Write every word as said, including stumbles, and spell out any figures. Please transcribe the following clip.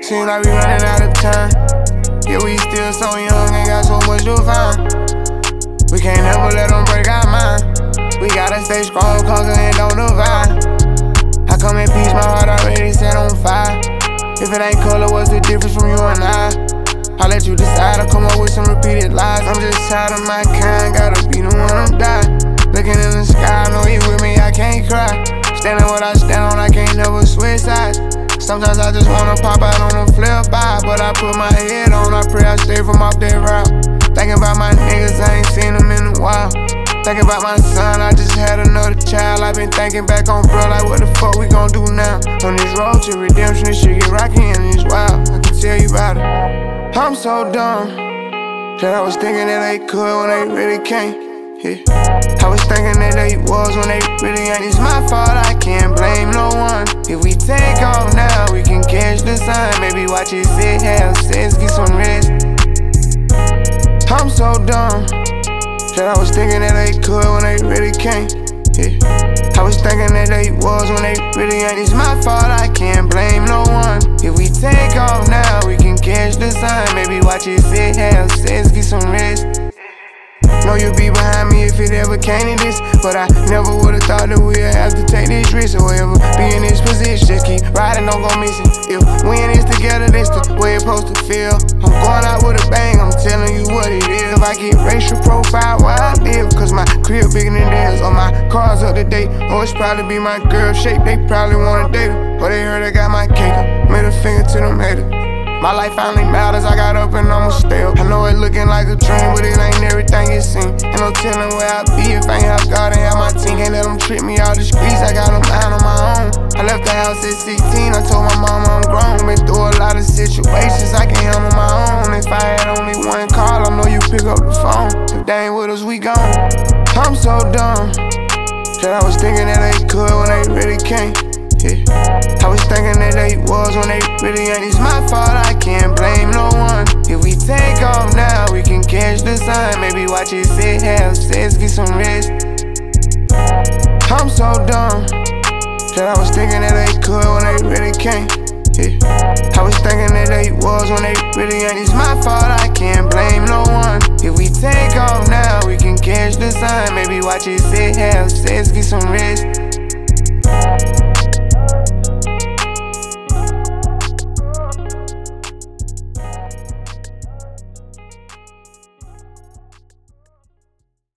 Seems like we running out of time. Yeah, we still so young, ain't got so much to find. We can't never let them break our mind. We gotta stay strong, conquer and don't divide. I come in peace, my heart already set on fire. If it ain't color, what's the difference from you and I? I'll let you decide, I'll come up with some repeated lies. I'm just tired of my kind, gotta be the one I'm die. Looking in the sky, I know you with me, I can't cry. Standing what I stand on, I can't never switch sides. Sometimes I just wanna pop out on the flip by, but I put my head on, I pray I stay from off that route. Thinking about my niggas, I ain't seen them in a while. Thinking about my son, I just had another child. I been thinking back on bro, like what the fuck we gon' do now? On this road to redemption, this shit get rocky and it's wild. I can tell you about it. I'm so dumb that I was thinking that they could when they really can't. Yeah. I was thinking that they was when they really ain't. It's my fault, I can't blame no one. If we take off now, we can catch the sun. Maybe watch it sit, have sex, get some rest. I'm so dumb that I was thinking that they could when they really can't. Yeah. I was thinking that they was when they really ain't. It's my fault, I can't blame no one. If we take off now, we can catch the sun. Maybe watch it sit, have sex, get some rest. Know you'll be behind me if it ever came to this, but I never would've thought that we'd have to take this risk or ever be in this position. Just keep riding, don't go missing. If we in this together, that's the way it's supposed to feel. I'm going out with a bang, I'm telling you what it is. If I get racial profile where I live, cause my crib bigger than theirs, or my car's up to date, or it's probably be my girl shape, they probably wanna date her, or they heard I got my cake up, made a finger to them haters. My life finally matters, I got up and I'ma stay up. I know it looking like a dream, but it ain't everything it seems. Ain't no telling where I be if I ain't have God and have my team. Can't let them trick me out the streets, I got them out on my own. I left the house at sixteen, I told my mama I'm grown. Been through a lot of situations I can handle my own. If I had only one call, I know you pick up the phone. If they ain't with us, we gone. I'm so dumb that I was thinking that they could when they really can't. Yeah. I was thinking that they was when they really ain't. It's my fault, I can't blame no one. If we take off now, we can catch the sun. Maybe watch it sit, have sex, get some rest. I'm so dumb that I was thinking that they could when they really can't. Yeah. I was thinking that they was when they really ain't. It's my fault, I can't blame no one. If we take off now, we can catch the sun. Maybe watch it sit, have sex, get some rest.